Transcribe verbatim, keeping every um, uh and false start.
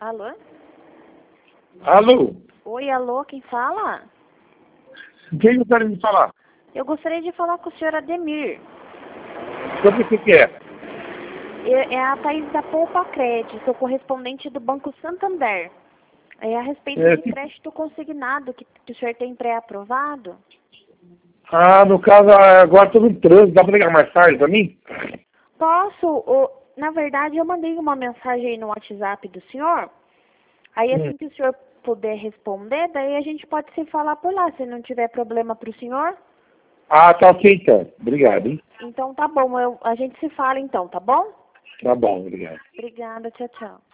Alô? Alô? Oi, alô, quem fala? Quem gostaria de falar? Eu gostaria de falar com o senhor Ademir. Sobre o que que é? É é a Thaís da Poupa Crédito, sou correspondente do Banco Santander. É a respeito É, de que- crédito consignado que, que o senhor tem pré-aprovado. Ah, no caso, agora estou no trânsito. Dá para ligar mais tarde para mim? Posso? o- na verdade, eu mandei uma mensagem aí no WhatsApp do senhor. Aí assim Hum. que o senhor puder responder, daí a gente pode se falar por lá, se não tiver problema para o senhor. Ah, tá ok então. Obrigado, hein? Então tá bom, eu, a gente se fala então, tá bom? Tá bom, obrigado. Obrigada, tchau, tchau.